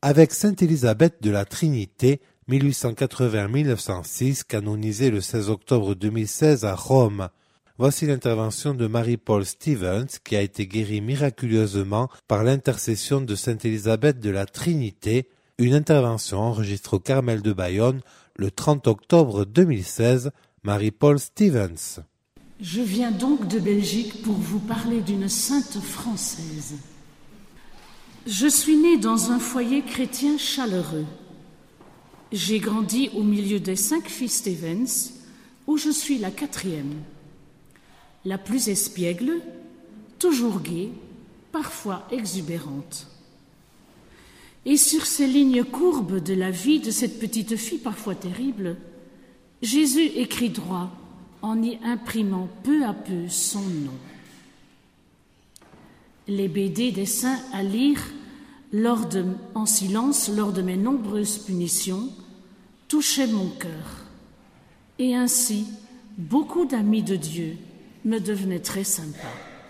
avec Sainte Élisabeth de la Trinité, 1880-1906, canonisée le 16 octobre 2016 à Rome. Voici l'intervention de Marie-Paul Stevens, qui a été guérie miraculeusement par l'intercession de Sainte Élisabeth de la Trinité, une intervention enregistrée au Carmel de Bayonne le 30 octobre 2016, Marie-Paul Stevens. Je viens donc de Belgique pour vous parler d'une sainte française. Je suis née dans un foyer chrétien chaleureux. J'ai grandi au milieu des 5 filles Stevens, où je suis la 4e. La plus espiègle, toujours gaie, parfois exubérante. Et sur ces lignes courbes de la vie de cette petite fille parfois terrible, Jésus écrit droit en y imprimant peu à peu son nom. Les BD des saints à lire en silence lors de mes nombreuses punitions touchaient mon cœur. Et ainsi, beaucoup d'amis de Dieu me devenaient très sympas.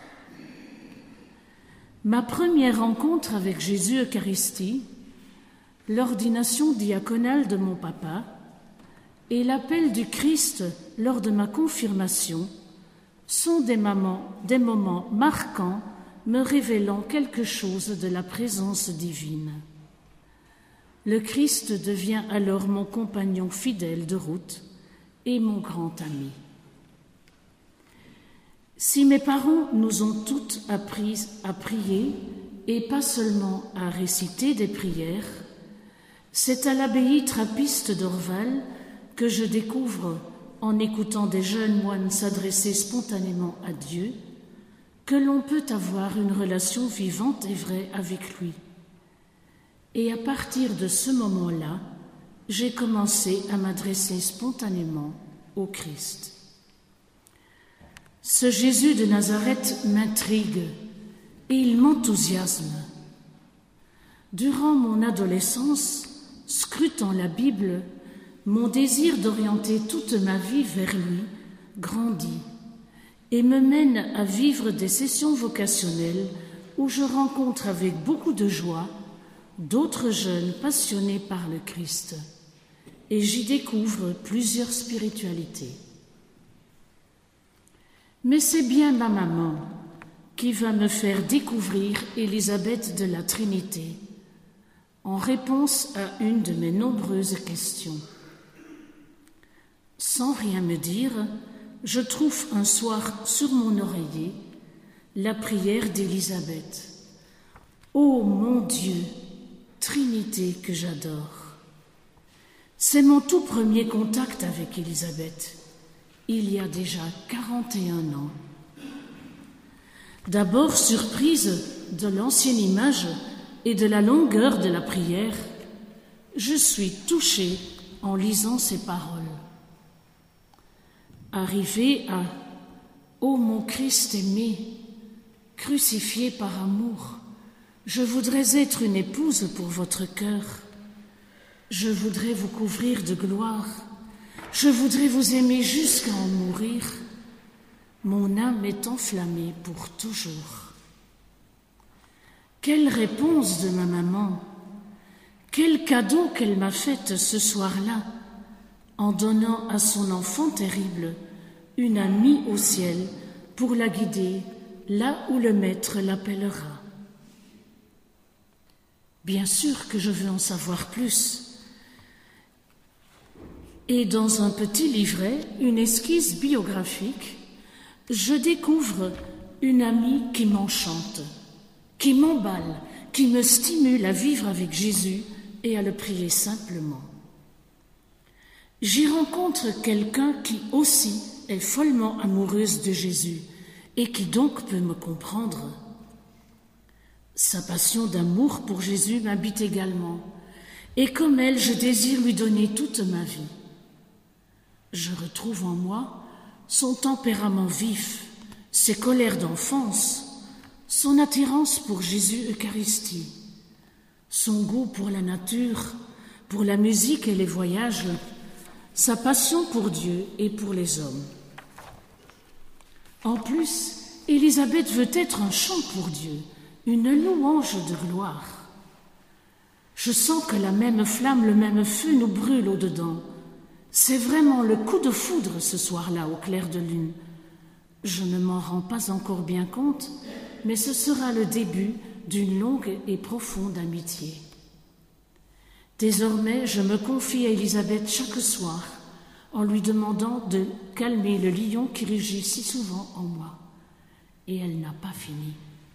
Ma première rencontre avec Jésus Eucharistie, l'ordination diaconale de mon papa et l'appel du Christ lors de ma confirmation sont des moments marquants me révélant quelque chose de la présence divine. Le Christ devient alors mon compagnon fidèle de route et mon grand ami. Si mes parents nous ont toutes appris à prier et pas seulement à réciter des prières, c'est à l'abbaye trappiste d'Orval que je découvre, en écoutant des jeunes moines s'adresser spontanément à Dieu, que l'on peut avoir une relation vivante et vraie avec lui. Et à partir de ce moment-là, j'ai commencé à m'adresser spontanément au Christ. Ce Jésus de Nazareth m'intrigue et il m'enthousiasme. Durant mon adolescence, scrutant la Bible, mon désir d'orienter toute ma vie vers lui grandit et me mène à vivre des sessions vocationnelles où je rencontre avec beaucoup de joie d'autres jeunes passionnés par le Christ et j'y découvre plusieurs spiritualités. Mais c'est bien ma maman qui va me faire découvrir Élisabeth de la Trinité en réponse à une de mes nombreuses questions. Sans rien me dire, je trouve un soir sur mon oreiller la prière d'Élisabeth. Ô mon Dieu, Trinité que j'adore. C'est mon tout premier contact avec Élisabeth. Il y a déjà 41 ans. D'abord surprise de l'ancienne image et de la longueur de la prière, je suis touchée en lisant ces paroles. Arrivée à « Ô mon Christ aimé, crucifié par amour, je voudrais être une épouse pour votre cœur. Je voudrais vous couvrir de gloire. Je voudrais vous aimer jusqu'à en mourir. Mon âme est enflammée pour toujours. » Quelle réponse de ma maman! Quel cadeau qu'elle m'a fait ce soir-là, en donnant à son enfant terrible une amie au ciel pour la guider là où le Maître l'appellera. Bien sûr que je veux en savoir plus. Et dans un petit livret, une esquisse biographique, je découvre une amie qui m'enchante, qui m'emballe, qui me stimule à vivre avec Jésus et à le prier simplement. J'y rencontre quelqu'un qui aussi est follement amoureuse de Jésus et qui donc peut me comprendre. Sa passion d'amour pour Jésus m'habite également, et comme elle, je désire lui donner toute ma vie. Je retrouve en moi son tempérament vif, ses colères d'enfance, son attirance pour Jésus Eucharistie, son goût pour la nature, pour la musique et les voyages, sa passion pour Dieu et pour les hommes. En plus, Élisabeth veut être un chant pour Dieu, une louange de gloire. Je sens que la même flamme, le même feu nous brûle au-dedans. C'est vraiment le coup de foudre ce soir-là au clair de lune. Je ne m'en rends pas encore bien compte, mais ce sera le début d'une longue et profonde amitié. Désormais, je me confie à Élisabeth chaque soir en lui demandant de calmer le lion qui rugit si souvent en moi. Et elle n'a pas fini.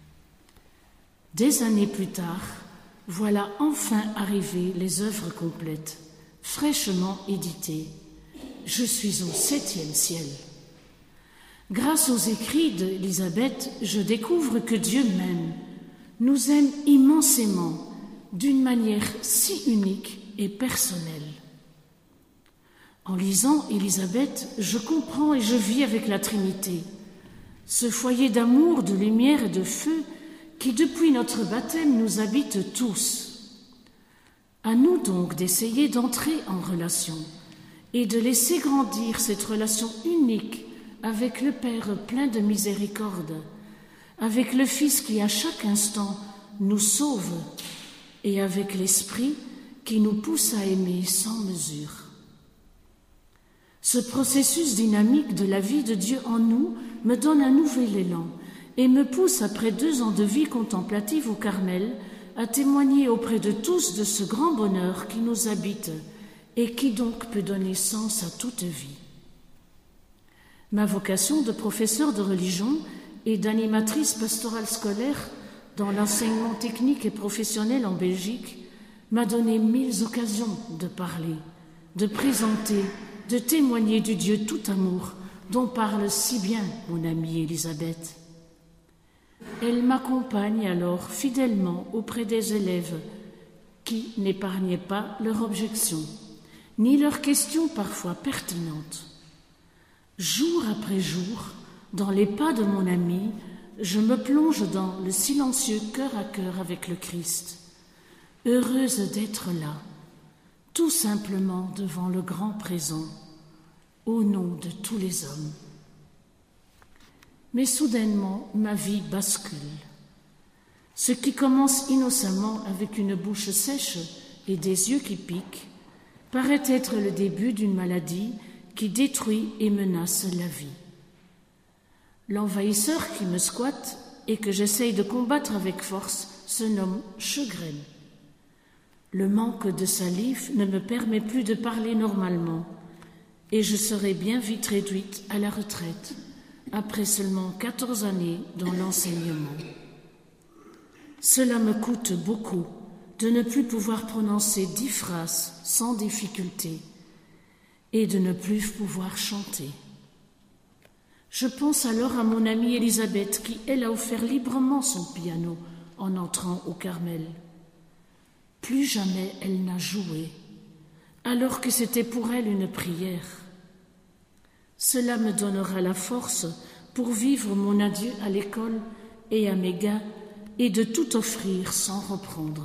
Des années plus tard, voilà enfin arrivées les œuvres complètes, fraîchement éditées. Je suis au 7e ciel. Grâce aux écrits d'Élisabeth, je découvre que Dieu m'aime, nous aime immensément, d'une manière si unique et personnelle. En lisant Élisabeth, je comprends et je vis avec la Trinité, ce foyer d'amour, de lumière et de feu qui, depuis notre baptême, nous habite tous. À nous donc d'essayer d'entrer en relation et de laisser grandir cette relation unique avec le Père plein de miséricorde, avec le Fils qui à chaque instant nous sauve et avec l'Esprit qui nous pousse à aimer sans mesure. Ce processus dynamique de la vie de Dieu en nous me donne un nouvel élan et me pousse, après 2 ans de vie contemplative au Carmel, à témoigner auprès de tous de ce grand bonheur qui nous habite et qui donc peut donner sens à toute vie. Ma vocation de professeur de religion et d'animatrice pastorale scolaire dans l'enseignement technique et professionnel en Belgique m'a donné 1000 occasions de parler, de présenter, de témoigner du Dieu tout amour dont parle si bien mon amie Élisabeth. Elle m'accompagne alors fidèlement auprès des élèves qui n'épargnaient pas leurs objections, ni leurs questions parfois pertinentes. Jour après jour, dans les pas de mon amie, je me plonge dans le silencieux cœur à cœur avec le Christ, heureuse d'être là, tout simplement devant le grand présent, au nom de tous les hommes. Mais soudainement, ma vie bascule. Ce qui commence innocemment avec une bouche sèche et des yeux qui piquent, paraît être le début d'une maladie qui détruit et menace la vie. L'envahisseur qui me squatte et que j'essaye de combattre avec force se nomme Sjögren. Le manque de salive ne me permet plus de parler normalement et je serai bien vite réduite à la retraite, après seulement 14 années dans l'enseignement. Cela me coûte beaucoup de ne plus pouvoir prononcer 10 phrases sans difficulté et de ne plus pouvoir chanter. Je pense alors à mon amie Élisabeth qui, elle, a offert librement son piano en entrant au Carmel. Plus jamais elle n'a joué, alors que c'était pour elle une prière. Cela me donnera la force pour vivre mon adieu à l'école et à mes gars et de tout offrir sans reprendre.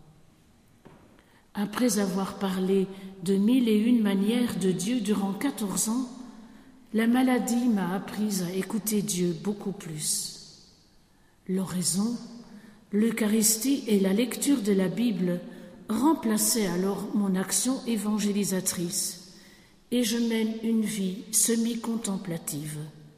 Après avoir parlé de 1001 manières de Dieu durant 14 ans, la maladie m'a appris à écouter Dieu beaucoup plus. L'oraison, l'Eucharistie et la lecture de la Bible remplaçaient alors mon action évangélisatrice et je mène une vie semi-contemplative.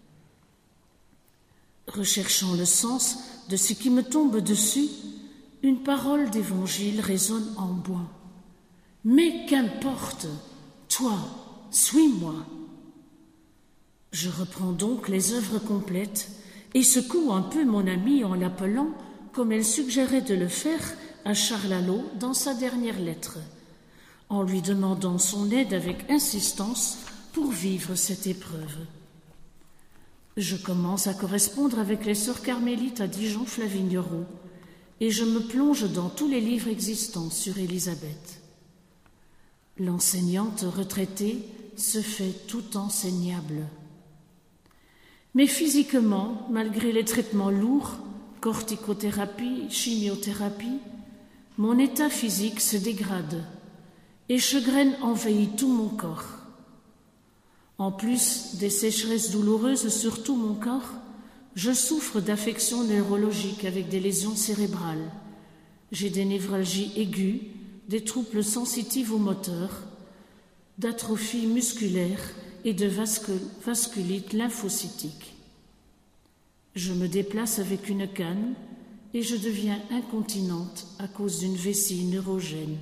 Recherchant le sens de ce qui me tombe dessus, une parole d'évangile résonne en moi. Mais qu'importe, toi, suis-moi. Je reprends donc les œuvres complètes et secoue un peu mon amie en l'appelant, comme elle suggérait de le faire à Charles Allot dans sa dernière lettre, en lui demandant son aide avec insistance pour vivre cette épreuve. Je commence à correspondre avec les sœurs carmélites à Dijon-Flavignerot et je me plonge dans tous les livres existants sur Élisabeth. L'enseignante retraitée se fait tout enseignable. Mais physiquement, malgré les traitements lourds, corticothérapie, chimiothérapie, mon état physique se dégrade et Sjögren envahit tout mon corps. En plus des sécheresses douloureuses sur tout mon corps, je souffre d'affections neurologiques avec des lésions cérébrales. J'ai des névralgies aiguës, des troubles sensitifs au moteur, d'atrophie musculaire et de vasculite lymphocytique. Je me déplace avec une canne et je deviens incontinente à cause d'une vessie neurogène.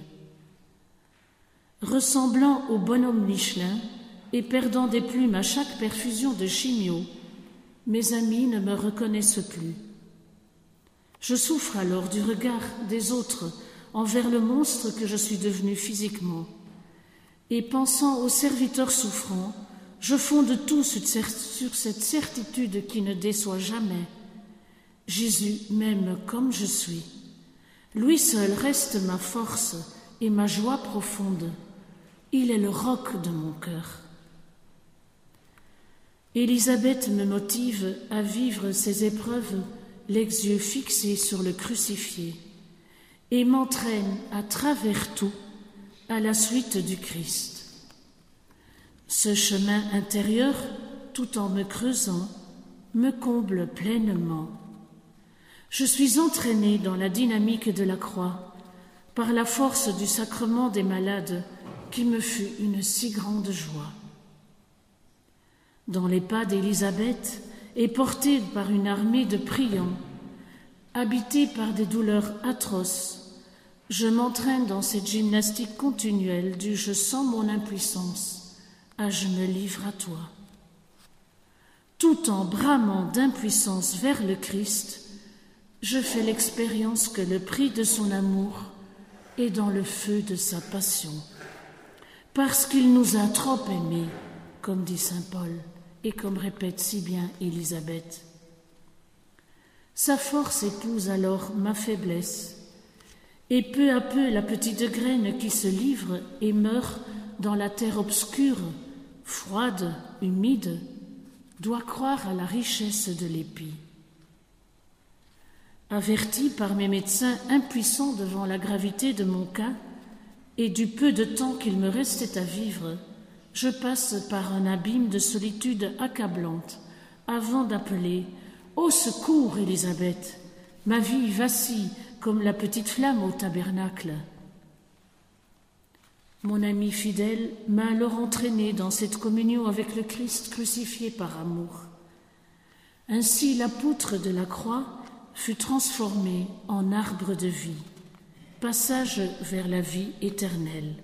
Ressemblant au bonhomme Michelin et perdant des plumes à chaque perfusion de chimio, mes amis ne me reconnaissent plus. Je souffre alors du regard des autres envers le monstre que je suis devenue physiquement. Et pensant aux serviteurs souffrants, je fonde tout sur cette certitude qui ne déçoit jamais. Jésus m'aime comme je suis. Lui seul reste ma force et ma joie profonde. Il est le roc de mon cœur. Élisabeth me motive à vivre ces épreuves, les yeux fixés sur le crucifié, et m'entraîne à travers tout à la suite du Christ. Ce chemin intérieur, tout en me creusant, me comble pleinement. Je suis entraînée dans la dynamique de la croix par la force du sacrement des malades qui me fut une si grande joie. Dans les pas d'Élisabeth et portée par une armée de priants, habitée par des douleurs atroces, je m'entraîne dans cette gymnastique continuelle du « je sens mon impuissance » à « je me livre à toi ». Tout en bramant d'impuissance vers le Christ, je fais l'expérience que le prix de son amour est dans le feu de sa passion. Parce qu'il nous a trop aimés, comme dit saint Paul, et comme répète si bien Élisabeth. Sa force épouse alors ma faiblesse, et peu à peu la petite graine qui se livre et meurt dans la terre obscure, froide, humide, doit croire à la richesse de l'épi. Averti par mes médecins impuissants devant la gravité de mon cas et du peu de temps qu'il me restait à vivre, je passe par un abîme de solitude accablante avant d'appeler « Au secours, Élisabeth ! Ma vie vacille comme la petite flamme au tabernacle. » Mon ami fidèle m'a alors entraîné dans cette communion avec le Christ crucifié par amour. Ainsi la poutre de la croix fut transformée en arbre de vie, passage vers la vie éternelle.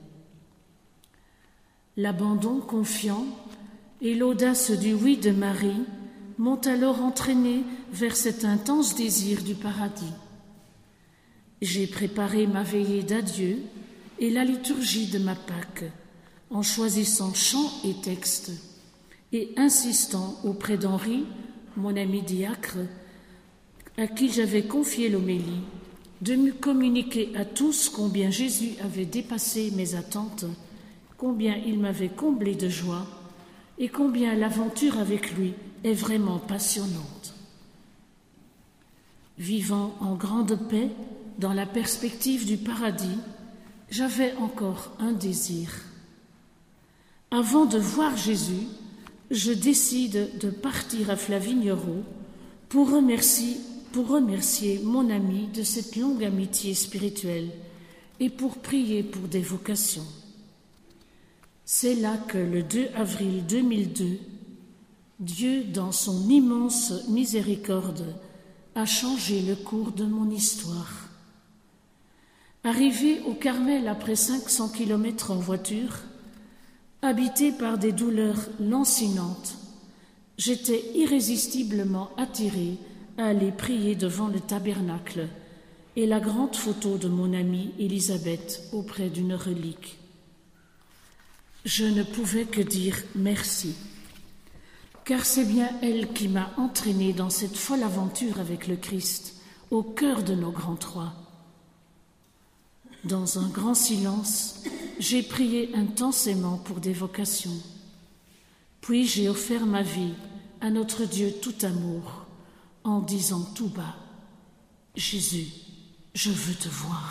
L'abandon confiant et l'audace du oui de Marie m'ont alors entraîné vers cet intense désir du paradis. J'ai préparé ma veillée d'adieu et la liturgie de ma Pâque, en choisissant chants et textes, et insistant auprès d'Henri, mon ami diacre, à qui j'avais confié l'homélie, de me communiquer à tous combien Jésus avait dépassé mes attentes, combien il m'avait comblé de joie, et combien l'aventure avec lui est vraiment passionnante. Vivant en grande paix, dans la perspective du paradis, j'avais encore un désir. Avant de voir Jésus, je décide de partir à Flavignerot pour remercier mon ami de cette longue amitié spirituelle et pour prier pour des vocations. C'est là que le 2 avril 2002, Dieu, dans son immense miséricorde, a changé le cours de mon histoire. Arrivé au Carmel après 500 kilomètres en voiture, habité par des douleurs lancinantes, j'étais irrésistiblement attirée à aller prier devant le tabernacle et la grande photo de mon amie Élisabeth auprès d'une relique. Je ne pouvais que dire merci, car c'est bien elle qui m'a entraînée dans cette folle aventure avec le Christ, au cœur de nos grands trois. Dans un grand silence, j'ai prié intensément pour des vocations. Puis j'ai offert ma vie à notre Dieu tout amour, en disant tout bas, « Jésus, je veux te voir. »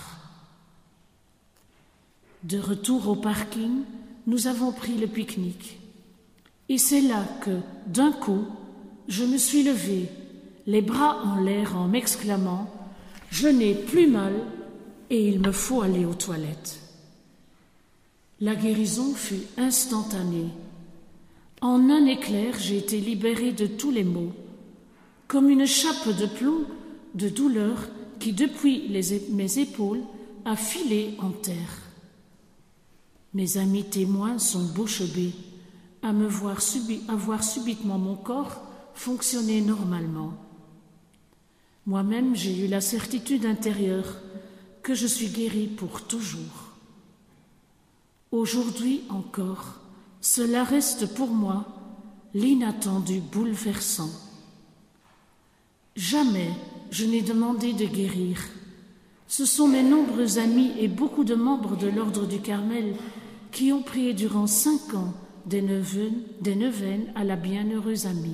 De retour au parking, nous avons pris le pique-nique. Et c'est là que, d'un coup, je me suis levée, les bras en l'air en m'exclamant « Je n'ai plus mal, et il me faut aller aux toilettes. La guérison fut instantanée. En un éclair, j'ai été libérée de tous les maux, comme une chape de plomb de douleur qui, depuis mes épaules, a filé en terre. Mes amis témoins sont bouche bée à me voir avoir subitement mon corps fonctionner normalement. Moi-même, j'ai eu la certitude intérieure que je suis guérie pour toujours. Aujourd'hui encore, cela reste pour moi l'inattendu bouleversant. Jamais je n'ai demandé de guérir. Ce sont mes nombreux amis et beaucoup de membres de l'Ordre du Carmel qui ont prié durant 5 ans des neuvaines à la bienheureuse amie.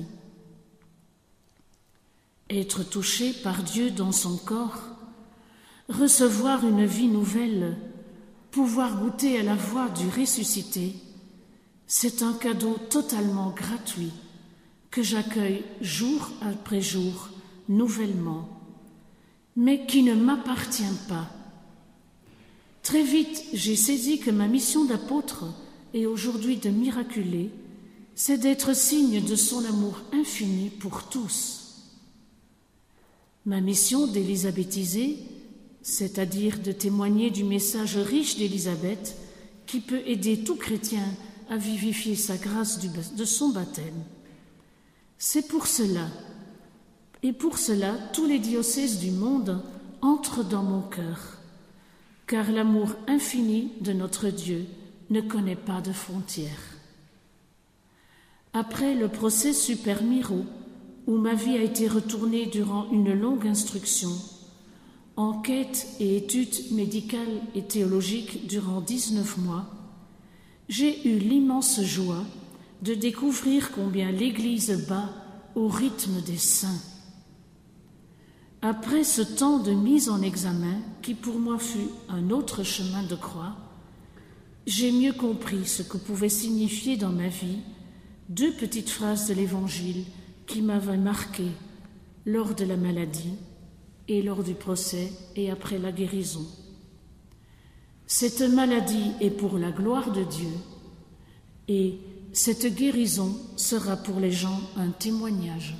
Être touché par Dieu dans son corps, recevoir une vie nouvelle, pouvoir goûter à la voix du ressuscité, c'est un cadeau totalement gratuit que j'accueille jour après jour nouvellement, mais qui ne m'appartient pas. Très vite, j'ai saisi que ma mission d'apôtre et aujourd'hui de miraculé, c'est d'être signe de son amour infini pour tous. Ma mission d'élisabétiser, c'est-à-dire de témoigner du message riche d'Élisabeth qui peut aider tout chrétien à vivifier sa grâce de son baptême. C'est pour cela, et pour cela, tous les diocèses du monde entrent dans mon cœur, car l'amour infini de notre Dieu ne connaît pas de frontières. Après le procès Super Miro, où ma vie a été retournée durant une longue instruction, enquête et études médicales et théologiques durant 19 mois, j'ai eu l'immense joie de découvrir combien l'Église bat au rythme des saints. Après ce temps de mise en examen, qui pour moi fut un autre chemin de croix, j'ai mieux compris ce que pouvaient signifier dans ma vie 2 petites phrases de l'Évangile qui m'avaient marqué lors de la maladie et lors du procès et après la guérison. Cette maladie est pour la gloire de Dieu et cette guérison sera pour les gens un témoignage.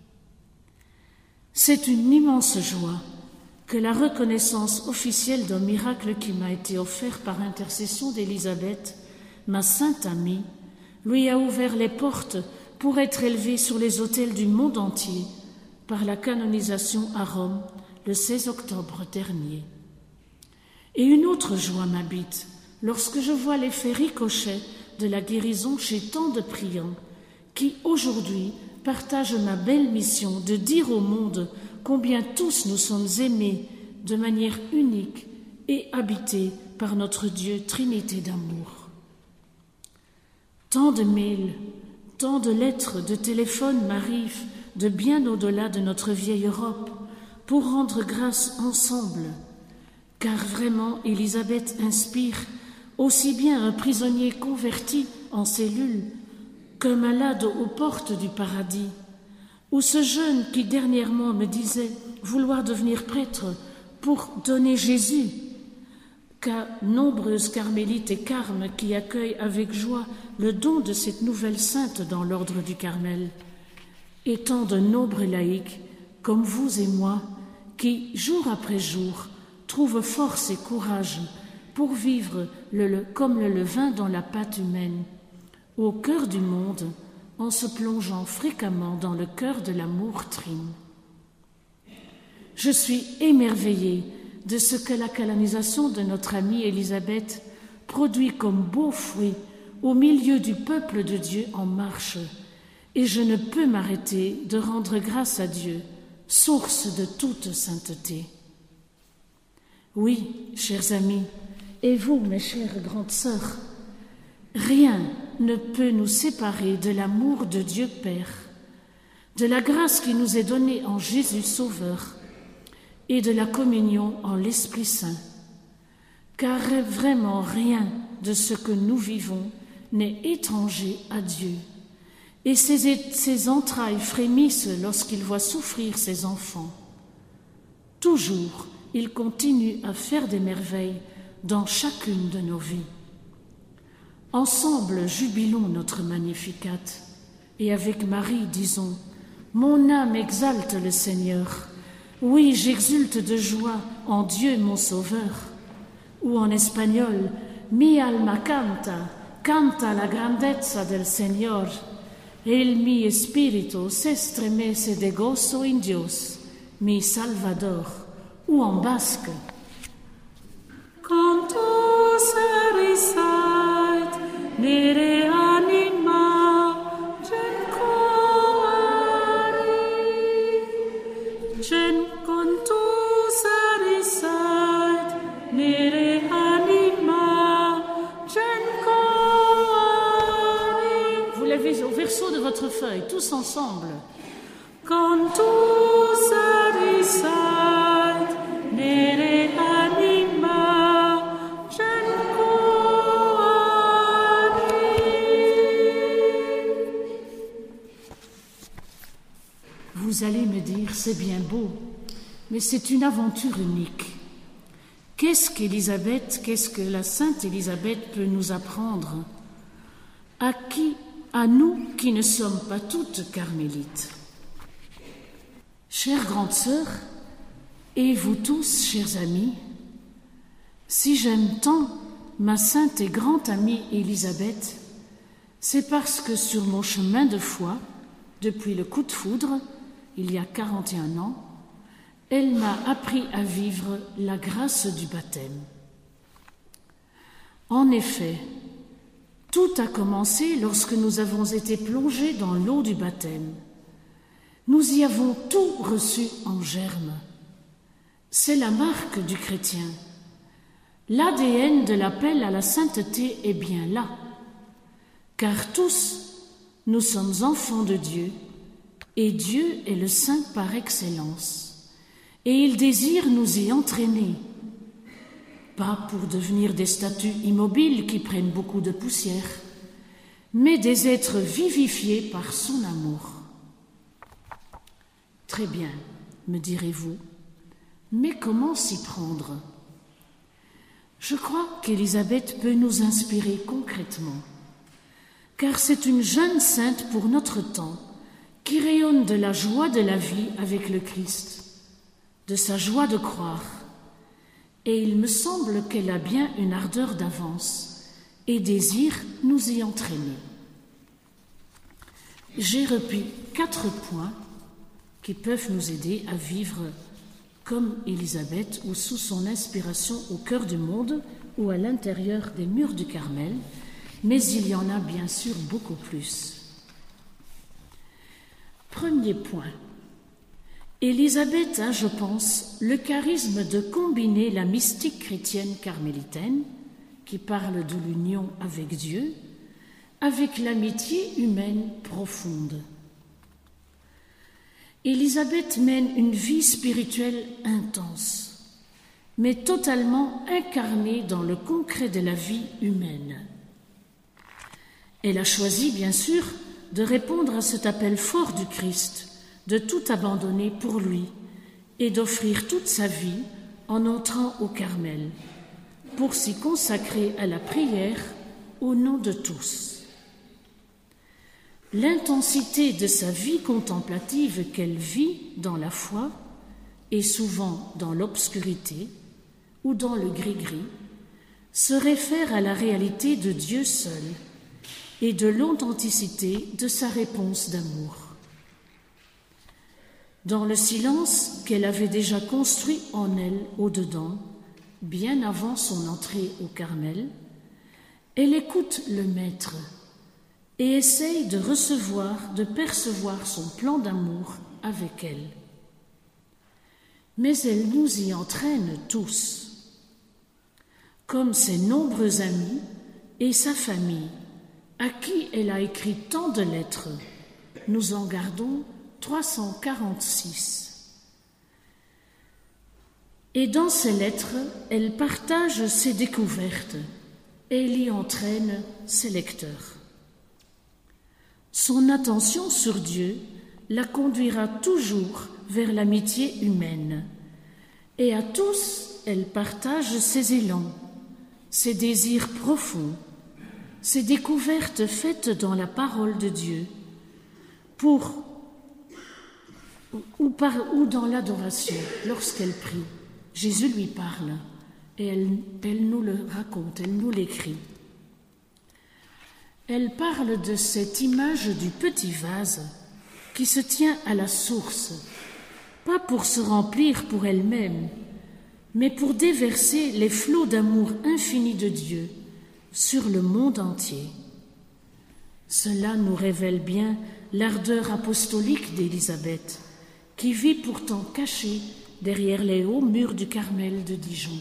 C'est une immense joie que la reconnaissance officielle d'un miracle qui m'a été offert par intercession d'Élisabeth, ma sainte amie, lui a ouvert les portes pour être élevé sur les autels du monde entier par la canonisation à Rome le 16 octobre dernier. Et une autre joie m'habite lorsque je vois l'effet ricochet de la guérison chez tant de priants qui aujourd'hui partagent ma belle mission de dire au monde combien tous nous sommes aimés de manière unique et habités par notre Dieu, Trinité d'amour. Tant de mails, tant de lettres, de téléphones m'arrivent de bien au-delà de notre vieille Europe pour rendre grâce ensemble, car vraiment Élisabeth inspire aussi bien un prisonnier converti en cellule qu'un malade aux portes du paradis, ou ce jeune qui dernièrement me disait vouloir devenir prêtre pour donner Jésus, qu'à nombreuses carmélites et carmes qui accueillent avec joie le don de cette nouvelle sainte dans l'ordre du Carmel, et tant de nombreux laïcs comme vous et moi qui, jour après jour, trouvent force et courage pour vivre comme le levain dans la pâte humaine, au cœur du monde, en se plongeant fréquemment dans le cœur de l'amour trine. Je suis émerveillée de ce que la canonisation de notre amie Élisabeth produit comme beau fruit au milieu du peuple de Dieu en marche, et je ne peux m'arrêter de rendre grâce à Dieu, source de toute sainteté. Oui, chers amis, et vous, mes chères grandes sœurs, rien ne peut nous séparer de l'amour de Dieu Père, de la grâce qui nous est donnée en Jésus Sauveur et de la communion en l'Esprit Saint, car vraiment rien de ce que nous vivons n'est étranger à Dieu, et ses entrailles frémissent lorsqu'il voit souffrir ses enfants. Toujours, il continue à faire des merveilles dans chacune de nos vies. Ensemble, jubilons notre Magnificat, et avec Marie, disons « Mon âme exalte le Seigneur, oui, j'exulte de joie en Dieu mon Sauveur ». Ou en espagnol « Mi alma canta, canta la grandezza del Señor, el mi espíritu se estremece de gozo en Dios, mi Salvador ». Ou en basque « Cantus erisait nere anima gen cantus erisait nere anima gen coari ». Vous l'avez au verso de votre feuille, tous ensemble. « Cantus erisait nere anima gen coari ». Vous allez me dire, c'est bien beau, mais c'est une aventure unique. Qu'est-ce qu'Élisabeth, qu'est-ce que la Sainte Élisabeth peut nous apprendre? À qui? À nous qui ne sommes pas toutes carmélites. Chère grande sœur, et vous tous, chers amis, si j'aime tant ma sainte et grande amie Élisabeth, c'est parce que sur mon chemin de foi, depuis le coup de foudre, il y a 41 ans, elle m'a appris à vivre la grâce du baptême. En effet, tout a commencé lorsque nous avons été plongés dans l'eau du baptême. Nous y avons tout reçu en germe. C'est la marque du chrétien. L'ADN de l'appel à la sainteté est bien là, car tous, nous sommes enfants de Dieu, et Dieu est le saint par excellence, et il désire nous y entraîner, pas pour devenir des statues immobiles qui prennent beaucoup de poussière, mais des êtres vivifiés par son amour. Très bien, me direz-vous, mais comment s'y prendre? Je crois qu'Élisabeth peut nous inspirer concrètement, car c'est une jeune sainte pour notre temps qui rayonne de la joie de la vie avec le Christ, de sa joie de croire, et il me semble qu'elle a bien une ardeur d'avance et désire nous y entraîner. J'ai repris 4 points qui peuvent nous aider à vivre comme Élisabeth ou sous son inspiration au cœur du monde ou à l'intérieur des murs du Carmel, mais il y en a bien sûr beaucoup plus. Premier point. Élisabeth a, je pense, le charisme de combiner la mystique chrétienne carmélitaine, qui parle de l'union avec Dieu, avec l'amitié humaine profonde. Élisabeth mène une vie spirituelle intense, mais totalement incarnée dans le concret de la vie humaine. Elle a choisi, bien sûr, de répondre à cet appel fort du Christ, de tout abandonner pour lui et d'offrir toute sa vie en entrant au Carmel, pour s'y consacrer à la prière au nom de tous. L'intensité de sa vie contemplative qu'elle vit dans la foi et souvent dans l'obscurité ou dans le gris-gris se réfère à la réalité de Dieu seul et de l'authenticité de sa réponse d'amour. Dans le silence qu'elle avait déjà construit en elle au-dedans, bien avant son entrée au Carmel, elle écoute le Maître et essaye de recevoir, de percevoir son plan d'amour avec elle. Mais elle nous y entraîne tous, comme ses nombreux amis et sa famille, à qui elle a écrit tant de lettres. Nous en gardons 346. Et dans ces lettres, elle partage ses découvertes et elle y entraîne ses lecteurs. Son attention sur Dieu la conduira toujours vers l'amitié humaine, Et à tous, elle partage ses élans, ses désirs profonds, ses découvertes faites dans la parole de Dieu, ou dans l'adoration, lorsqu'elle prie. Jésus lui parle et elle nous le raconte, elle nous l'écrit. Elle parle de cette image du petit vase qui se tient à la source, pas pour se remplir pour elle-même, mais pour déverser les flots d'amour infini de Dieu sur le monde entier. Cela nous révèle bien l'ardeur apostolique d'Élisabeth, qui vit pourtant cachée derrière les hauts murs du Carmel de Dijon.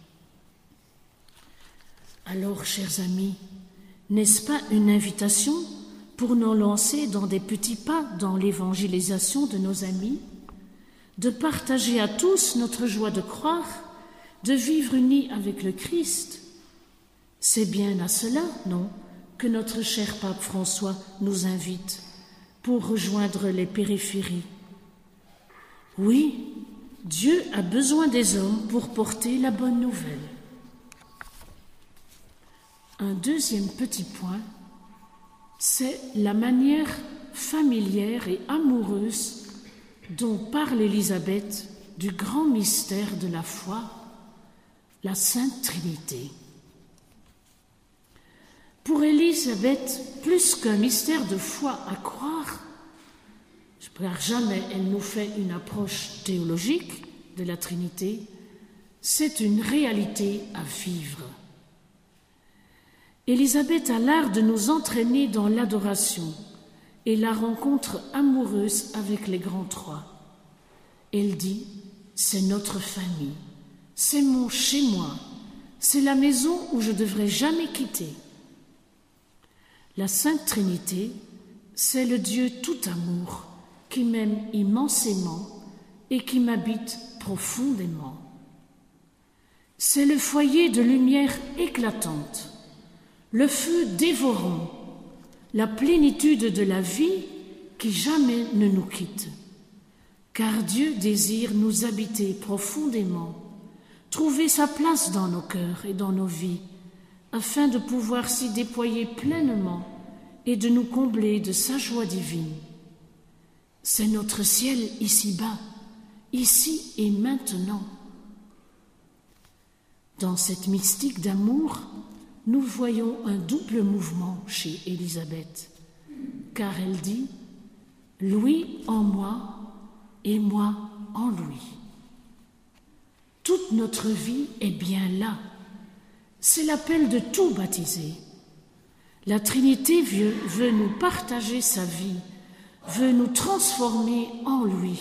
Alors, chers amis, n'est-ce pas une invitation pour nous lancer dans des petits pas dans l'évangélisation de nos amis, de partager à tous notre joie de croire, de vivre unis avec le Christ? C'est bien à cela, non, que notre cher pape François nous invite pour rejoindre les périphéries. Oui, Dieu a besoin des hommes pour porter la bonne nouvelle. Un deuxième petit point, c'est la manière familière et amoureuse dont parle Élisabeth du grand mystère de la foi, la Sainte Trinité. Pour Élisabeth, plus qu'un mystère de foi à croire, car jamais elle nous fait une approche théologique de la Trinité, c'est une réalité à vivre. Élisabeth a l'art de nous entraîner dans l'adoration et la rencontre amoureuse avec les grands trois. Elle dit, c'est notre famille, c'est mon chez-moi, c'est la maison où je ne devrais jamais quitter. La Sainte Trinité, c'est le Dieu tout amour qui m'aime immensément et qui m'habite profondément. C'est le foyer de lumière éclatante, le feu dévorant, la plénitude de la vie qui jamais ne nous quitte. Car Dieu désire nous habiter profondément, trouver sa place dans nos cœurs et dans nos vies, afin de pouvoir s'y déployer pleinement et de nous combler de sa joie divine. C'est notre ciel ici-bas, ici et maintenant. Dans cette mystique d'amour, nous voyons un double mouvement chez Élisabeth, car elle dit « lui en moi et moi en lui ». Toute notre vie est bien là. C'est l'appel de tout baptisé. La Trinité veut nous partager sa vie, veut nous transformer en lui.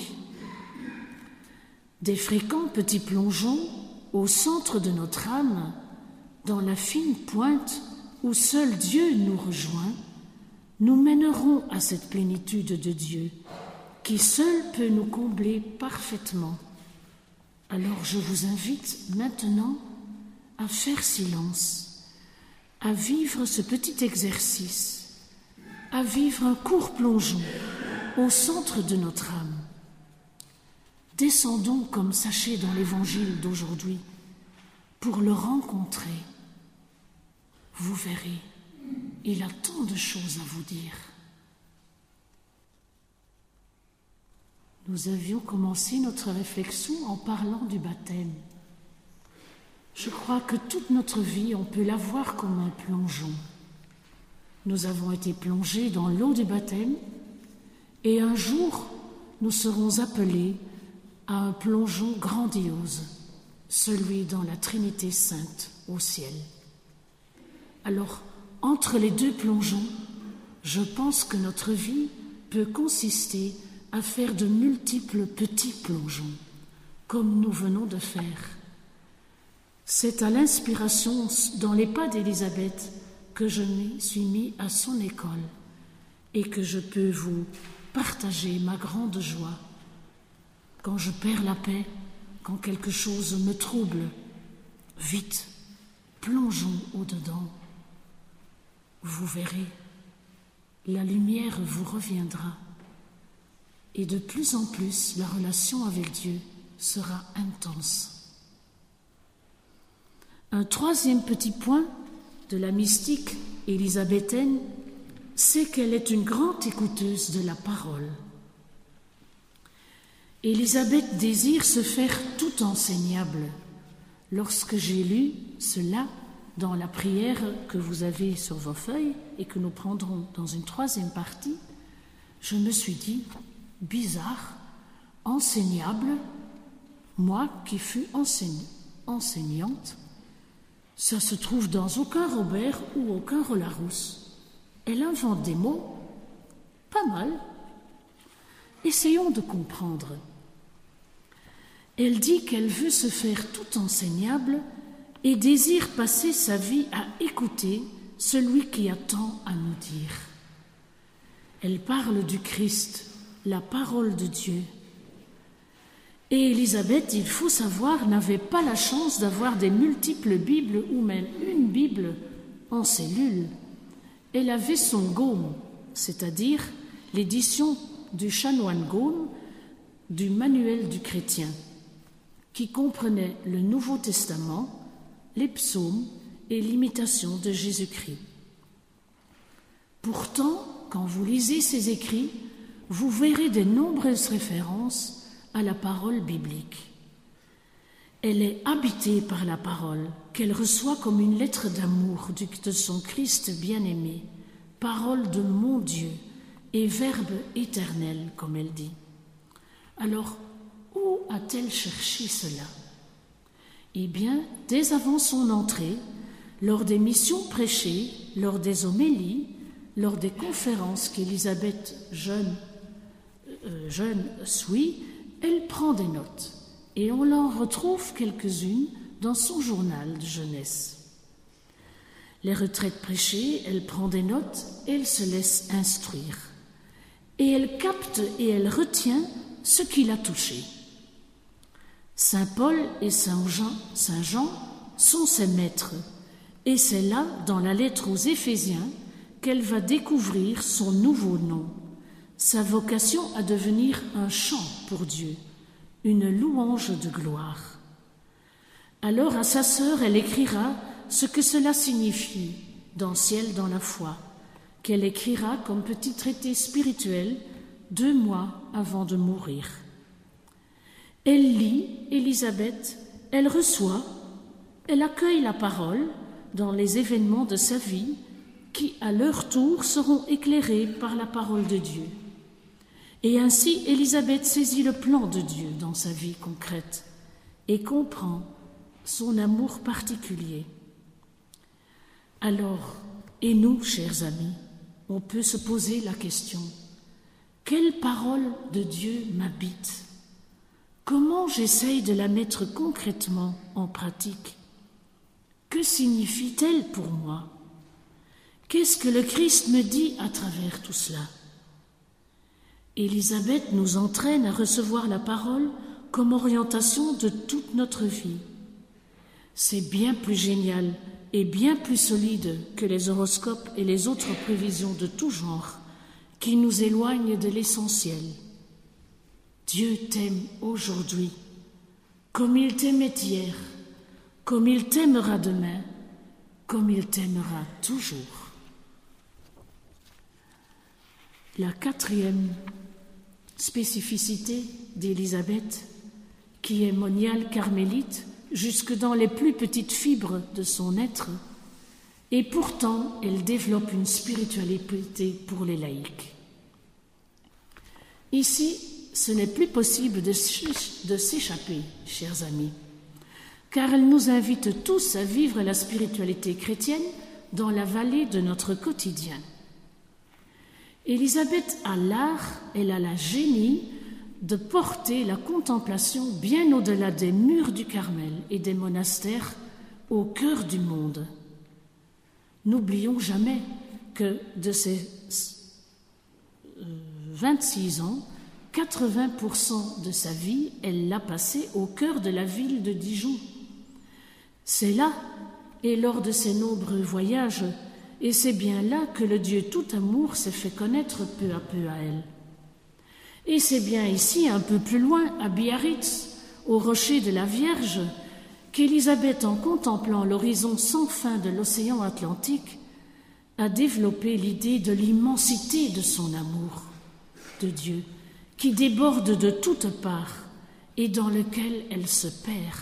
Des fréquents petits plongeons au centre de notre âme, dans la fine pointe où seul Dieu nous rejoint, nous mènerons à cette plénitude de Dieu, qui seul peut nous combler parfaitement. Alors je vous invite maintenant à faire silence, à vivre ce petit exercice, à vivre un court plongeon au centre de notre âme. Descendons comme sachet dans l'évangile d'aujourd'hui pour le rencontrer. Vous verrez, il a tant de choses à vous dire. Nous avions commencé notre réflexion en parlant du baptême. Je crois que toute notre vie, on peut la voir comme un plongeon. Nous avons été plongés dans l'eau du baptême et un jour, nous serons appelés à un plongeon grandiose, celui dans la Trinité sainte au ciel. Alors, entre les deux plongeons, je pense que notre vie peut consister à faire de multiples petits plongeons, comme nous venons de faire. C'est à l'inspiration dans les pas d'Élisabeth que je me suis mis à son école et que je peux vous partager ma grande joie. Quand je perds la paix, quand quelque chose me trouble, vite, plongeons au-dedans. Vous verrez, la lumière vous reviendra et de plus en plus la relation avec Dieu sera intense. Un troisième petit point de la mystique élisabéthaine, c'est qu'elle est une grande écouteuse de la parole. Élisabeth désire se faire tout enseignable. Lorsque j'ai lu cela dans la prière que vous avez sur vos feuilles et que nous prendrons dans une troisième partie, je me suis dit, bizarre, enseignable, moi qui fus enseignante, ça se trouve dans aucun Robert ou aucun Roland-Rousse. Elle invente des mots, pas mal. Essayons de comprendre. Elle dit qu'elle veut se faire tout enseignable et désire passer sa vie à écouter celui qui a tant à nous dire. Elle parle du Christ, la parole de Dieu. Et Élisabeth, il faut savoir, n'avait pas la chance d'avoir des multiples Bibles ou même une Bible en cellule. Elle avait son Gaume, c'est-à-dire l'édition du chanoine Gaume du Manuel du chrétien, qui comprenait le Nouveau Testament, les psaumes et l'imitation de Jésus-Christ. Pourtant, quand vous lisez ces écrits, vous verrez de nombreuses références à la parole biblique. Elle est habitée par la parole, qu'elle reçoit comme une lettre d'amour de son Christ bien-aimé, parole de mon Dieu et verbe éternel, comme elle dit. Alors, où a-t-elle cherché cela? Eh bien, dès avant son entrée, lors des missions prêchées, lors des homélies, lors des conférences qu'Élisabeth jeune suit, elle prend des notes et on en retrouve quelques-unes dans son journal de jeunesse. Les retraites prêchées, elle prend des notes et elle se laisse instruire. Et elle capte et elle retient ce qui l'a touché. Saint Paul et Saint Jean sont ses maîtres, et c'est là, dans la lettre aux Éphésiens, qu'elle va découvrir son nouveau nom, sa vocation à devenir un chant pour Dieu, une louange de gloire. Alors à sa sœur, elle écrira ce que cela signifie, dans Ciel dans la foi, qu'elle écrira comme petit traité spirituel 2 mois avant de mourir. Elle lit, Élisabeth, elle reçoit, elle accueille la parole dans les événements de sa vie qui, à leur tour, seront éclairés par la parole de Dieu. Et ainsi, Élisabeth saisit le plan de Dieu dans sa vie concrète et comprend son amour particulier. Alors, et nous, chers amis, on peut se poser la question, quelle parole de Dieu m'habite? Comment j'essaye de la mettre concrètement en pratique? Que signifie-t-elle pour moi? Qu'est-ce que le Christ me dit à travers tout cela? Élisabeth nous entraîne à recevoir la parole comme orientation de toute notre vie. C'est bien plus génial et bien plus solide que les horoscopes et les autres prévisions de tout genre qui nous éloignent de l'essentiel. Dieu t'aime aujourd'hui, comme il t'aimait hier, comme il t'aimera demain, comme il t'aimera toujours. La 4e spécificité d'Élisabeth, qui est moniale carmélite jusque dans les plus petites fibres de son être, et pourtant elle développe une spiritualité pour les laïcs. Ici, ce n'est plus possible de s'échapper, chers amis, car elle nous invite tous à vivre la spiritualité chrétienne dans la vallée de notre quotidien. Élisabeth a l'art, elle a la génie de porter la contemplation bien au-delà des murs du Carmel et des monastères au cœur du monde. N'oublions jamais que de ses 26 ans, 80% de sa vie, elle l'a passé au cœur de la ville de Dijon. C'est là, et lors de ses nombreux voyages, et c'est bien là que le Dieu tout amour s'est fait connaître peu à peu à elle. Et c'est bien ici, un peu plus loin, à Biarritz, au rocher de la Vierge, qu'Élisabeth, en contemplant l'horizon sans fin de l'océan Atlantique, a développé l'idée de l'immensité de son amour de Dieu, qui déborde de toutes parts et dans lequel elle se perd.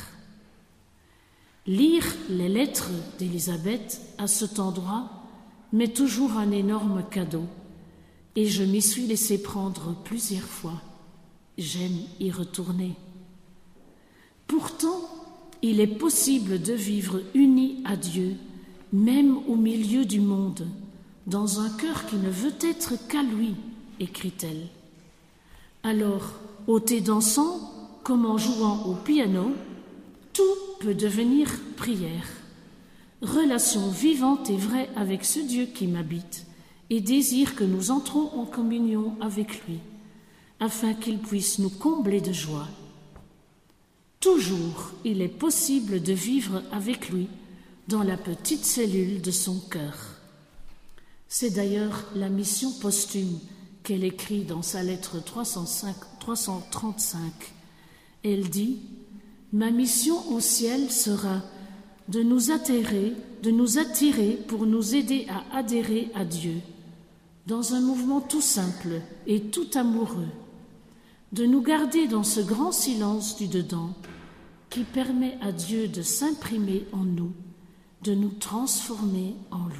Lire les lettres d'Élisabeth à cet endroit m'est toujours un énorme cadeau, et je m'y suis laissé prendre plusieurs fois. J'aime y retourner. Pourtant, il est possible de vivre uni à Dieu, même au milieu du monde, dans un cœur qui ne veut être qu'à lui, écrit-elle. Alors, au thé dansant, comme en jouant au piano, tout peut devenir prière. Relation vivante et vraie avec ce Dieu qui m'habite et désire que nous entrons en communion avec lui, afin qu'il puisse nous combler de joie. Toujours, il est possible de vivre avec lui dans la petite cellule de son cœur. C'est d'ailleurs la mission posthume qu'elle écrit dans sa lettre 335. Elle dit « Ma mission au ciel sera de nous attirer pour nous aider à adhérer à Dieu, dans un mouvement tout simple et tout amoureux, de nous garder dans ce grand silence du dedans qui permet à Dieu de s'imprimer en nous, de nous transformer en lui. »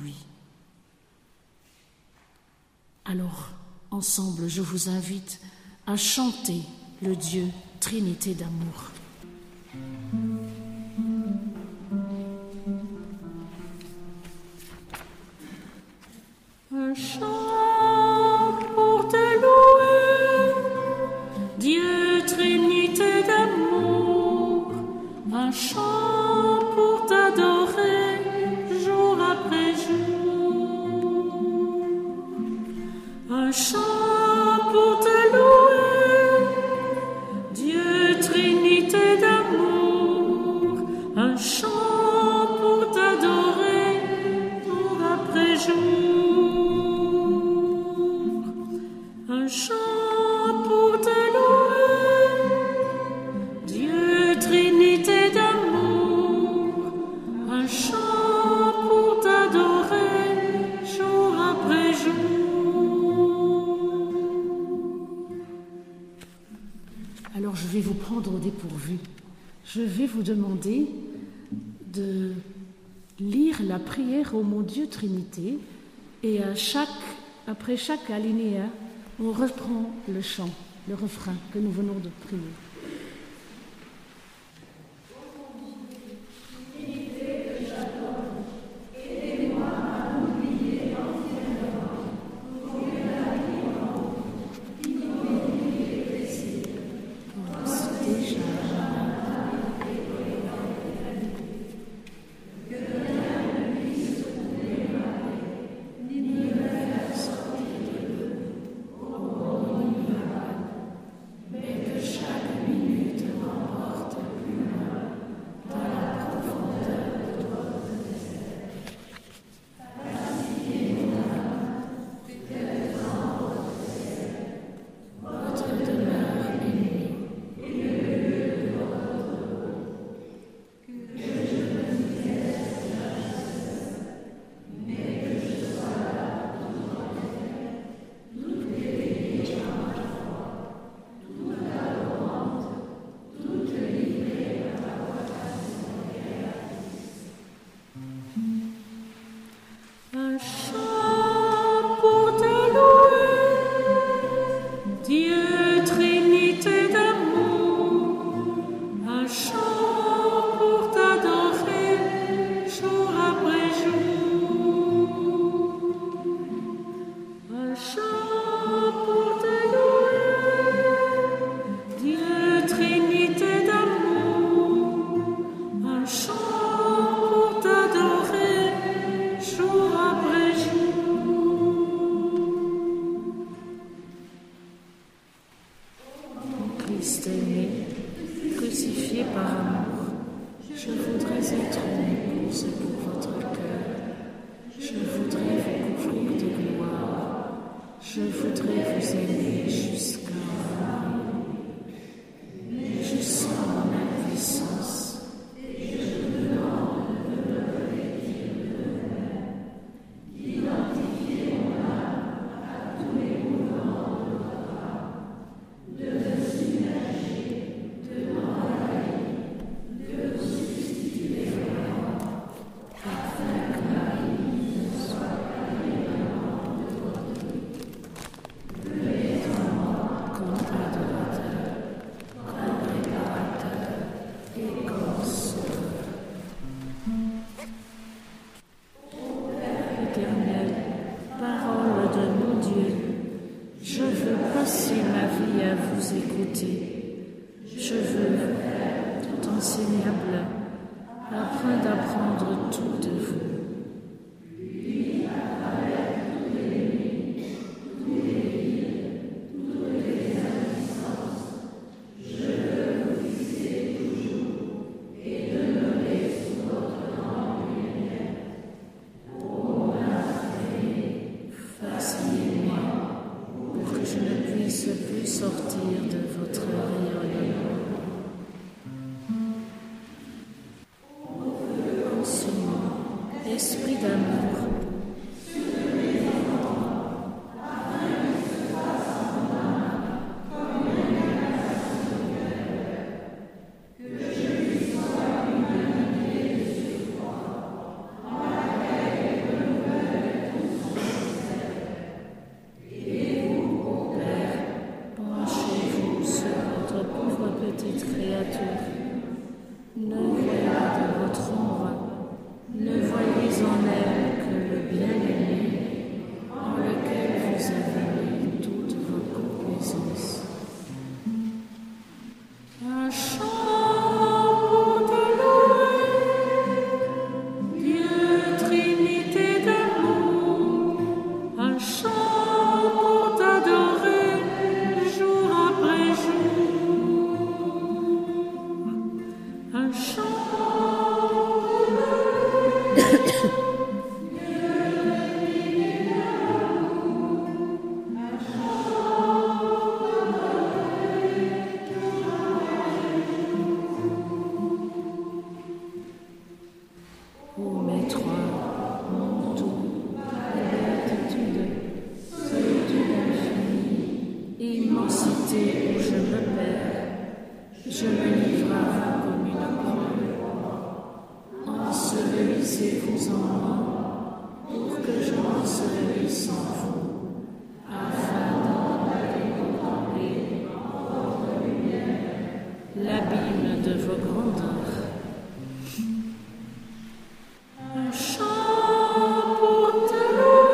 Alors, ensemble, je vous invite à chanter le Dieu Trinité d'amour. Un chant pour te louer, Dieu Trinité d'amour, un chant pour t'adorer jour après jour, un chant pour te louer, Dieu Trinité d'amour, un chant pour t'adorer jour après jour, un chant pour te louer, Dieu Trinité d'amour, un chant pour t'adorer jour après jour. Alors je vais vous prendre au dépourvu. Je vais vous demander de lire la prière au mot Dieu Trinité et après chaque alinéa, on reprend le chant, le refrain que nous venons de prier. Christ aimé, crucifié par amour, je voudrais être une épouse pour votre cœur. Je voudrais vous couvrir de gloire. Je voudrais vous aimer jusqu'à la mort. Je sens appris à vous écouter. Je veux, tout enseignable, afin d'apprendre tout de vous. Sortir de votre rayonnement. Enseignant, esprit d'amour, ne voyez de votre ombre, ne voyez en elle que le bien-aimé, en lequel vous avez mis toute vos complaisances. Un chant pour te louer, Dieu Trinité d'amour, un chant pour t'adorer jour après jour. Un chant ô maître, mon doux, béatitude, solitude infinie, immensité où je me perds, je me livre à vous comme une croix. Ensevelissez-vous en moi, pour que je m'ensevelisse en vous, afin de contempler en votre lumière l'abîme de vos grandeurs. Un chant pour te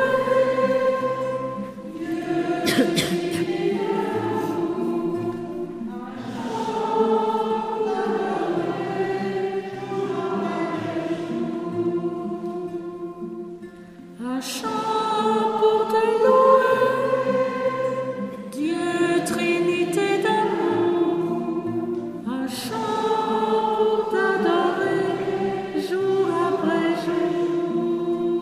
Un chant pour te louer, Dieu Trinité d'amour, un chant pour t'adorer jour après jour.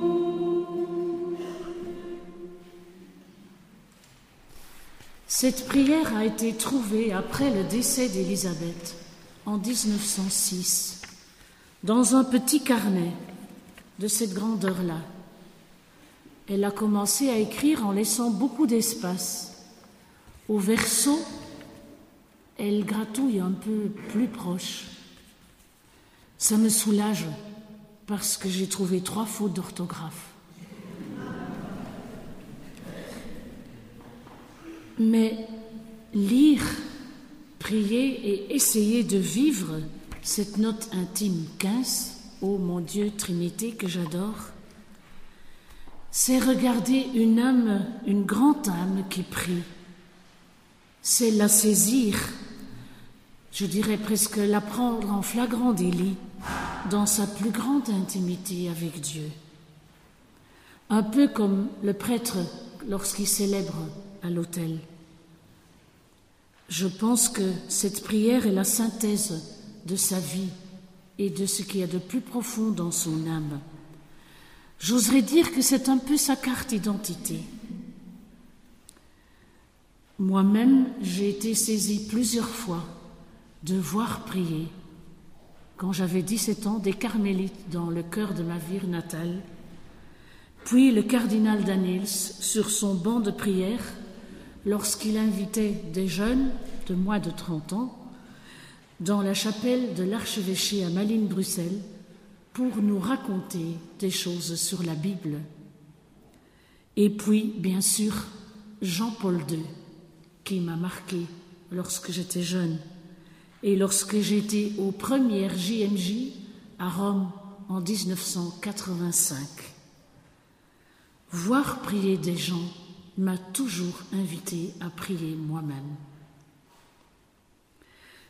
Cette prière a été trouvée après le décès d'Élisabeth en 1906 dans un petit carnet de cette grandeur-là. Elle a commencé à écrire en laissant beaucoup d'espace. Au verso, elle gratouille un peu plus proche. Ça me soulage parce que j'ai trouvé 3 fautes d'orthographe. Mais lire, prier et essayer de vivre cette note intime 15, ô mon Dieu Trinité que j'adore, c'est regarder une âme, une grande âme qui prie. C'est la saisir, je dirais presque la prendre en flagrant délit, dans sa plus grande intimité avec Dieu. Un peu comme le prêtre lorsqu'il célèbre à l'autel. Je pense que cette prière est la synthèse de sa vie et de ce qu'il y a de plus profond dans son âme. J'oserais dire que c'est un peu sa carte d'identité. Moi-même, j'ai été saisie plusieurs fois de voir prier, quand j'avais 17 ans, des carmélites dans le cœur de ma ville natale, puis le cardinal Daniels sur son banc de prière, lorsqu'il invitait des jeunes de moins de 30 ans dans la chapelle de l'archevêché à Malines-Bruxelles pour nous raconter des choses sur la Bible. Et puis, bien sûr, Jean-Paul II, qui m'a marqué lorsque j'étais jeune et lorsque j'étais aux premières JMJ à Rome en 1985. Voir prier des gens m'a toujours invité à prier moi-même.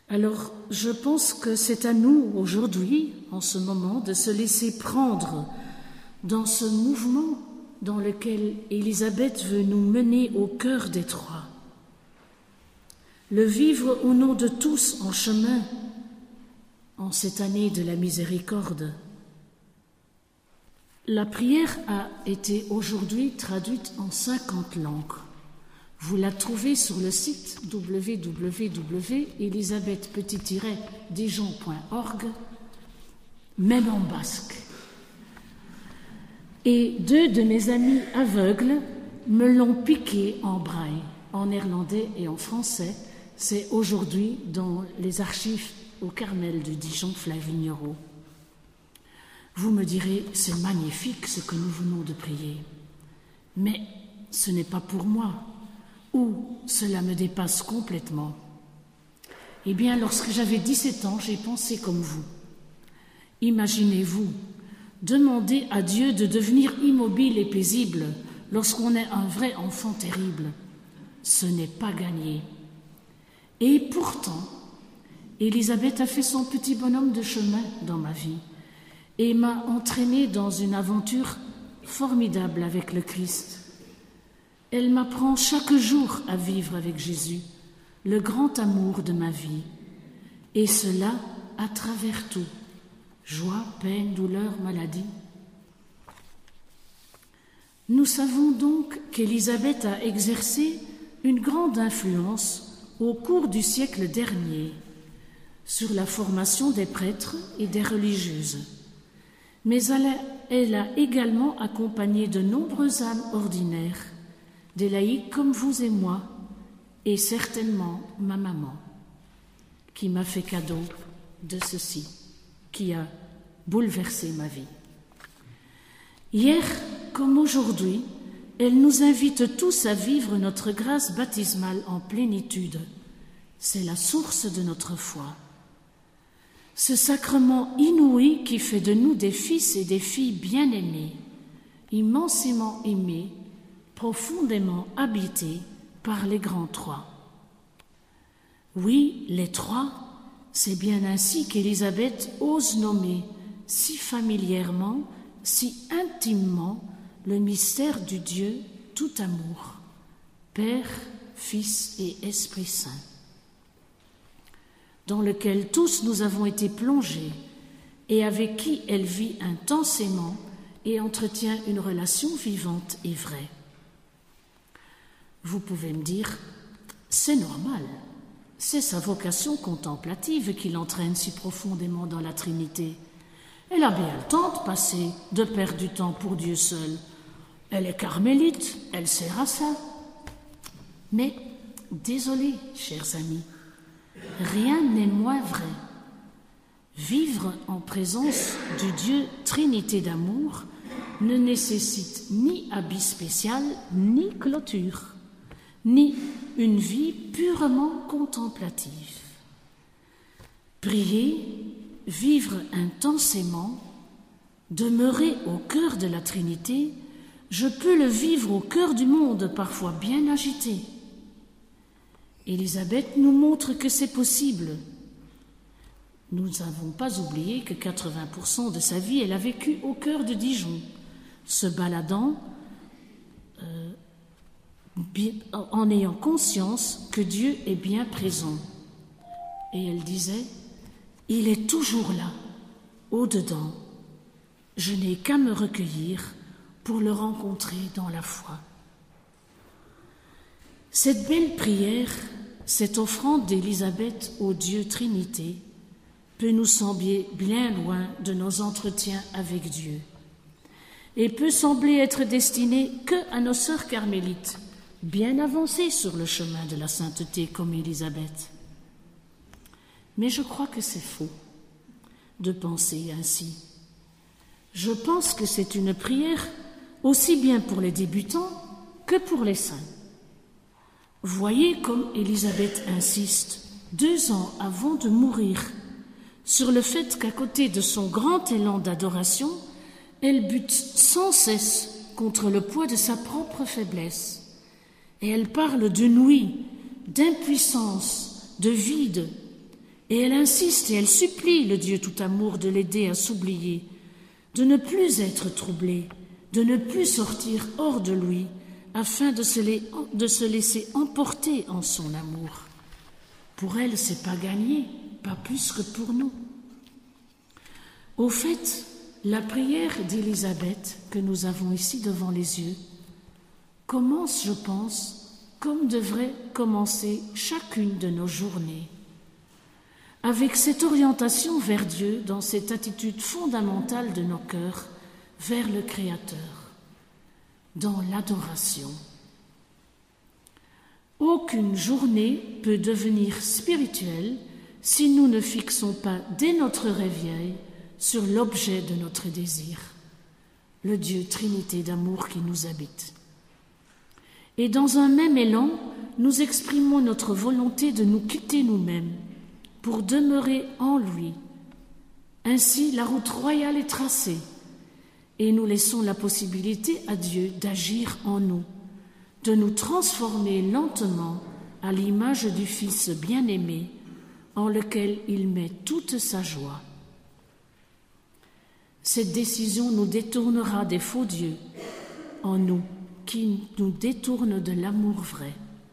Alors, je pense que c'est à nous, aujourd'hui, en ce moment, de se laisser prendre dans ce mouvement dans lequel Élisabeth veut nous mener au cœur des Trois. Le vivre au nom de tous en chemin, en cette année de la miséricorde. La prière a été aujourd'hui traduite en 50 langues. Vous la trouvez sur le site www.elisabeth-dijon.org, même en basque. Et 2 de mes amis aveugles me l'ont piqué en braille, en néerlandais et en français. C'est aujourd'hui dans les archives au Carmel de Dijon-Flavignerot. Vous me direz, c'est magnifique ce que nous venons de prier. Mais ce n'est pas pour moi, ou cela me dépasse complètement. Eh bien, lorsque j'avais 17 ans, j'ai pensé comme vous. Imaginez-vous, demander à Dieu de devenir immobile et paisible lorsqu'on est un vrai enfant terrible. Ce n'est pas gagné. Et pourtant, Élisabeth a fait son petit bonhomme de chemin dans ma vie et m'a entraînée dans une aventure formidable avec le Christ. Elle m'apprend chaque jour à vivre avec Jésus, le grand amour de ma vie, et cela à travers tout, joie, peine, douleur, maladie. Nous savons donc qu'Élisabeth a exercé une grande influence au cours du siècle dernier sur la formation des prêtres et des religieuses. Mais elle a également accompagné de nombreuses âmes ordinaires, des laïcs comme vous et moi, et certainement ma maman, qui m'a fait cadeau de ceci, qui a bouleversé ma vie. Hier, comme aujourd'hui, elle nous invite tous à vivre notre grâce baptismale en plénitude. C'est la source de notre foi. Ce sacrement inouï qui fait de nous des fils et des filles bien-aimés, immensément aimés, profondément habités par les grands trois. Oui, les trois, c'est bien ainsi qu'Élisabeth ose nommer si familièrement, si intimement le mystère du Dieu tout amour, Père, Fils et Esprit Saint, dans lequel tous nous avons été plongés et avec qui elle vit intensément et entretient une relation vivante et vraie. Vous pouvez me dire, c'est normal, c'est sa vocation contemplative qui l'entraîne si profondément dans la Trinité. Elle a bien le temps de passer, de perdre du temps pour Dieu seul. Elle est carmélite, elle sert à ça. Mais, désolé, chers amis, rien n'est moins vrai. Vivre en présence du Dieu Trinité d'amour ne nécessite ni habit spécial, ni clôture, ni une vie purement contemplative. Prier, vivre intensément, demeurer au cœur de la Trinité, je peux le vivre au cœur du monde, parfois bien agité. Élisabeth nous montre que c'est possible. Nous n'avons pas oublié que 80% de sa vie, elle a vécu au cœur de Dijon, se baladant en ayant conscience que Dieu est bien présent. Et elle disait, il est toujours là, au-dedans. Je n'ai qu'à me recueillir pour le rencontrer dans la foi. Cette belle prière, cette offrande d'Élisabeth au Dieu Trinité, peut nous sembler bien loin de nos entretiens avec Dieu et peut sembler être destinée que à nos sœurs carmélites, bien avancées sur le chemin de la sainteté comme Élisabeth. Mais je crois que c'est faux de penser ainsi. Je pense que c'est une prière aussi bien pour les débutants que pour les saints. Voyez comme Élisabeth insiste, 2 ans avant de mourir, sur le fait qu'à côté de son grand élan d'adoration, elle bute sans cesse contre le poids de sa propre faiblesse. Et elle parle de nuit, d'impuissance, de vide, Et elle insiste et elle supplie le Dieu tout amour de l'aider à s'oublier, de ne plus être troublée, de ne plus sortir hors de lui, afin de se laisser emporter en son amour. Pour elle, c'est pas gagné, pas plus que pour nous. Au fait, la prière d'Élisabeth, que nous avons ici devant les yeux, commence, je pense, comme devrait commencer chacune de nos journées, avec cette orientation vers Dieu dans cette attitude fondamentale de nos cœurs vers le Créateur, dans l'adoration. Aucune journée peut devenir spirituelle si nous ne fixons pas dès notre réveil sur l'objet de notre désir, le Dieu Trinité d'amour qui nous habite. Et dans un même élan, nous exprimons notre volonté de nous quitter nous-mêmes pour demeurer en lui. Ainsi, la route royale est tracée et nous laissons la possibilité à Dieu d'agir en nous, de nous transformer lentement à l'image du Fils bien-aimé en lequel il met toute sa joie. Cette décision nous détournera des faux dieux en nous, qui nous détournent de l'amour vrai.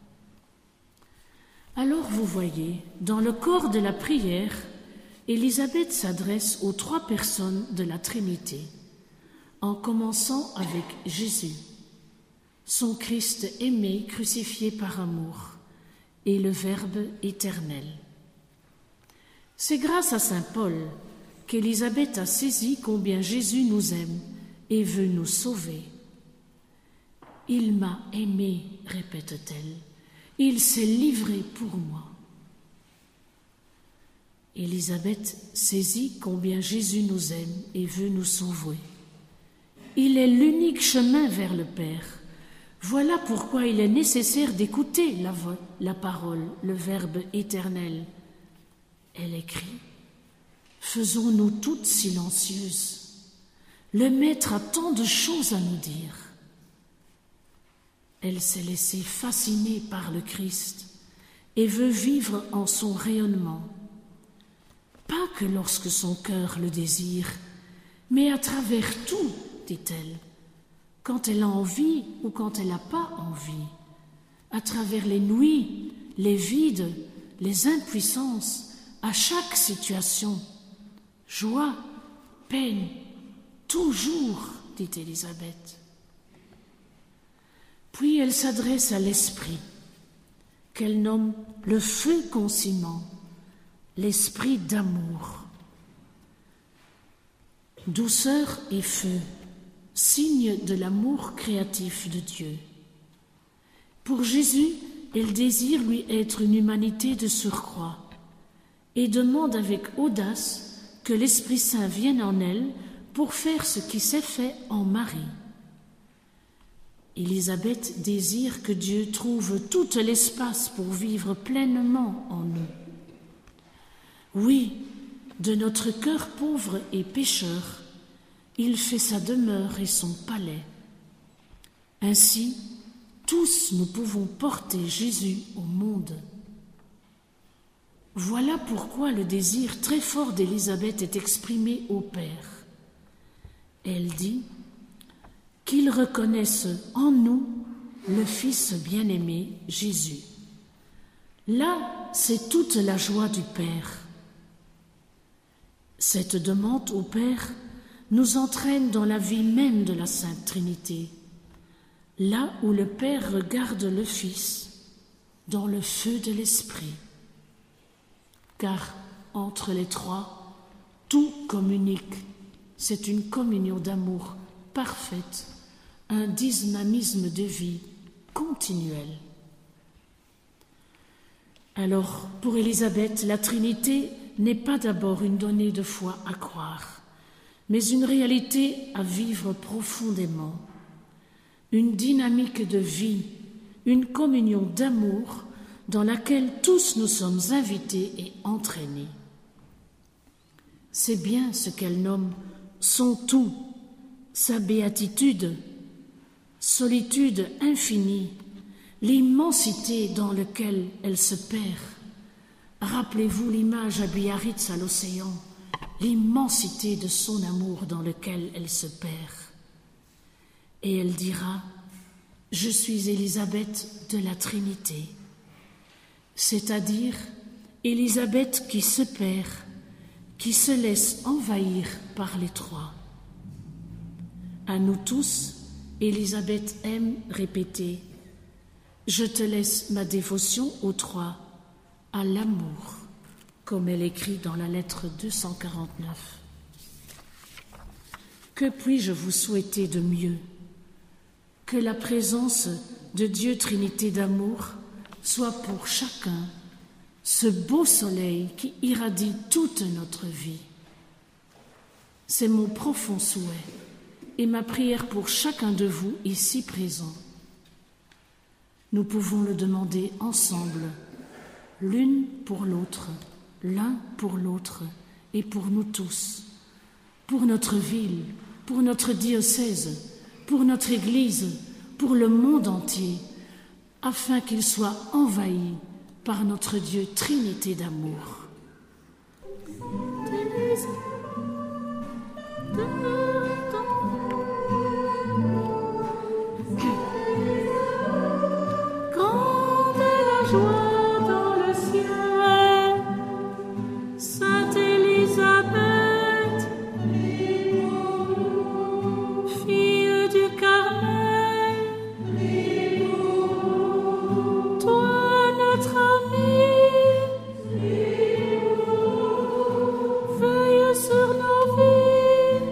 Alors vous voyez, dans le corps de la prière, Élisabeth s'adresse aux 3 personnes de la Trinité, en commençant avec Jésus, son Christ aimé, crucifié par amour, et le Verbe éternel. C'est grâce à saint Paul qu'Élisabeth a saisi combien Jésus nous aime et veut nous sauver. « Il m'a aimé », répète-t-elle, « il s'est livré pour moi ». Élisabeth saisit combien Jésus nous aime et veut nous sauver. Il est l'unique chemin vers le Père. Voilà pourquoi il est nécessaire d'écouter la parole, le Verbe éternel. Elle écrit « Faisons-nous toutes silencieuses. Le Maître a tant de choses à nous dire. » Elle s'est laissée fasciner par le Christ et veut vivre en son rayonnement. Pas que lorsque son cœur le désire, mais à travers tout, dit-elle, quand elle a envie ou quand elle n'a pas envie, à travers les nuits, les vides, les impuissances, à chaque situation, joie, peine, toujours, dit Élisabeth. Puis elle s'adresse à l'esprit, qu'elle nomme le feu consumant, l'esprit d'amour. Douceur et feu, signe de l'amour créatif de Dieu. Pour Jésus, elle désire lui être une humanité de surcroît et demande avec audace que l'Esprit Saint vienne en elle pour faire ce qui s'est fait en Marie. Élisabeth désire que Dieu trouve tout l'espace pour vivre pleinement en nous. Oui, de notre cœur pauvre et pécheur, il fait sa demeure et son palais. Ainsi, tous nous pouvons porter Jésus au monde. Voilà pourquoi le désir très fort d'Élisabeth est exprimé au Père. Elle dit qu'il reconnaisse en nous le Fils bien-aimé Jésus. Là, c'est toute la joie du Père. Cette demande au Père nous entraîne dans la vie même de la Sainte Trinité, là où le Père regarde le Fils, dans le feu de l'Esprit. Car entre les 3, tout communique. C'est une communion d'amour parfaite, un dynamisme de vie continuel. Alors, pour Élisabeth, la Trinité n'est pas d'abord une donnée de foi à croire, mais une réalité à vivre profondément, une dynamique de vie, une communion d'amour dans laquelle tous nous sommes invités et entraînés. C'est bien ce qu'elle nomme son tout, sa béatitude, solitude infinie, l'immensité dans laquelle elle se perd, Rappelez-vous l'image à Biarritz à l'océan, l'immensité de son amour dans lequel elle se perd. Et elle dira, « Je suis Élisabeth de la Trinité », c'est-à-dire Élisabeth qui se perd, qui se laisse envahir par les trois. À nous tous, Élisabeth aime répéter « Je te laisse ma dévotion aux trois, à l'amour », comme elle écrit dans la lettre 249. Que puis-je vous souhaiter de mieux? Que la présence de Dieu Trinité d'amour soit pour chacun ce beau soleil qui irradie toute notre vie. C'est mon profond souhait et ma prière pour chacun de vous ici présents. Nous pouvons le demander ensemble, l'une pour l'autre, l'un pour l'autre et pour nous tous, pour notre ville, pour notre diocèse, pour notre Église, pour le monde entier, afin qu'il soit envahi par notre Dieu Trinité d'amour. Grande est la joie dans le ciel, Sainte Élisabeth, fille du Carmel, toi notre amie, veille sur nos vies.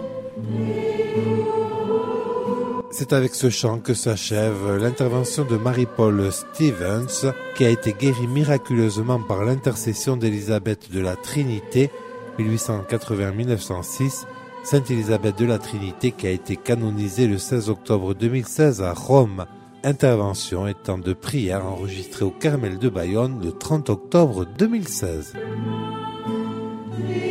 C'est avec ce chant que s'achève l'intervention de Marie-Paul Stevens, qui a été guérie miraculeusement par l'intercession d'Élisabeth de la Trinité, 1880-1906, Sainte Élisabeth de la Trinité qui a été canonisée le 16 octobre 2016 à Rome. Intervention étant de prière enregistrée au Carmel de Bayonne le 30 octobre 2016.